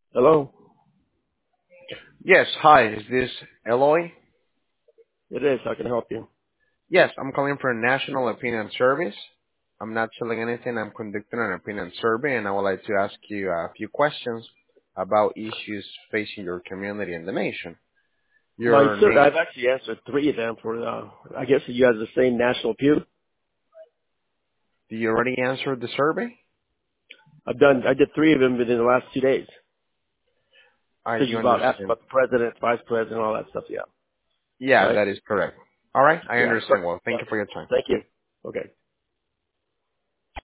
Hello? Yes, hi. Is this Eloy? It is. How can I help you? Yes, I'm calling for a National Opinion Service. I'm not selling anything. I'm conducting an opinion survey, and I would like to ask you a few questions about issues facing your community and the nation. My Your sir, name? I've actually answered three of them for, I guess you have the same National Pew. Do you already answer the survey? I did three of them within the last 2 days. I Because do you about asked understand. about the president, vice president, all that stuff, yeah. Yeah, Right? that is correct. All right, I Yeah. understand. Well, Yeah. thank you for your time. Thank you. Okay.